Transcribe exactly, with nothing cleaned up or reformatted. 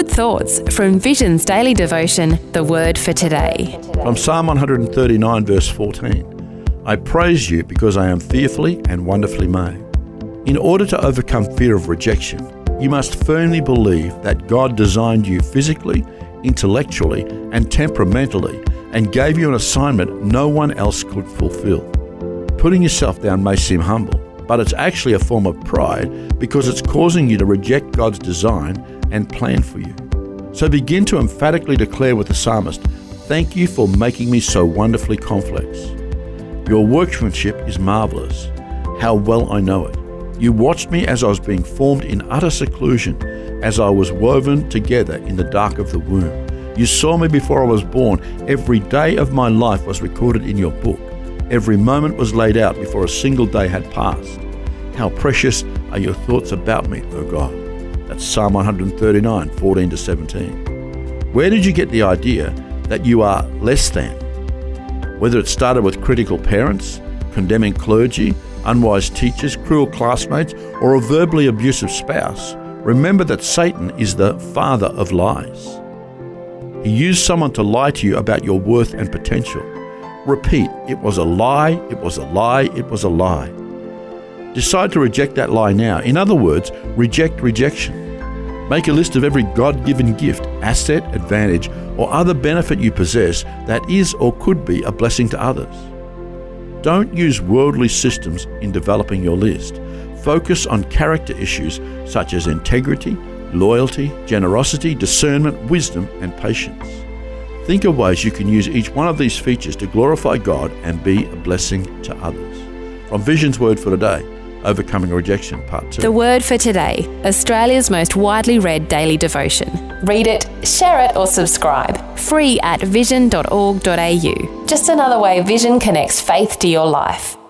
good thoughts from Vision's daily devotion, The Word for Today. From Psalm one thirty-nine, verse fourteen, I praise you because I am fearfully and wonderfully made. In order to overcome fear of rejection, you must firmly believe that God designed you physically, intellectually, and temperamentally, and gave you an assignment no one else could fulfill. Putting yourself down may seem humble, but it's actually a form of pride because it's causing you to reject God's design and plan for you. So begin to emphatically declare with the psalmist, "Thank you for making me so wonderfully complex. Your workmanship is marvelous. How well I know it. You watched me as I was being formed in utter seclusion, as I was woven together in the dark of the womb. You saw me before I was born. Every day of my life was recorded in your book. Every moment was laid out before a single day had passed. How precious are your thoughts about me, O God." That's Psalm one thirty-nine, fourteen to seventeen. Where did you get the idea that you are less than? Whether it started with critical parents, condemning clergy, unwise teachers, cruel classmates, or a verbally abusive spouse, remember that Satan is the father of lies. He used someone to lie to you about your worth and potential. Repeat, it was a lie, it was a lie, it was a lie. Decide to reject that lie now. In other words, reject rejection. Make a list of every God-given gift, asset, advantage, or other benefit you possess that is or could be a blessing to others. Don't use worldly systems in developing your list. Focus on character issues such as integrity, loyalty, generosity, discernment, wisdom, and patience. Think of ways you can use each one of these features to glorify God and be a blessing to others. From Vision's Word for Today, Overcoming Rejection, Part two. The Word for Today, Australia's most widely read daily devotion. Read it, share it, or subscribe. Free at vision dot org dot a u. Just another way Vision connects faith to your life.